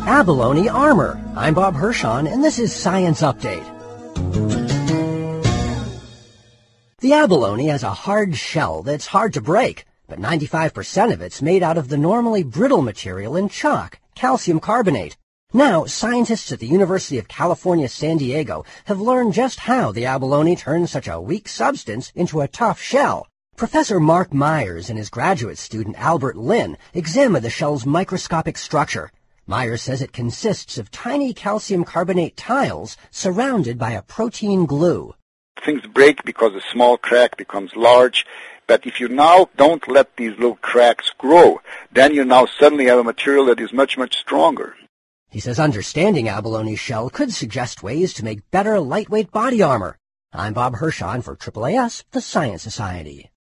Abalone armor. I'm Bob Hirschon, and this is Science Update. The abalone has a hard shell that's hard to break, but 95% of it's made out of the normally brittle material in chalk, calcium carbonate. Now, scientists at the University of California, San Diego have learned just how the abalone turns such a weak substance into a tough shell. Professor Mark Myers and his graduate student Albert Lin examined the shell's microscopic structure. Myers says it consists of tiny calcium carbonate tiles surrounded by a protein glue. Things break because a small crack becomes large, but if you now don't let these little cracks grow, then you now suddenly have a material that is much, much stronger. He says understanding abalone's shell could suggest ways to make better lightweight body armor. I'm Bob Hirschon for AAAS, the Science Society.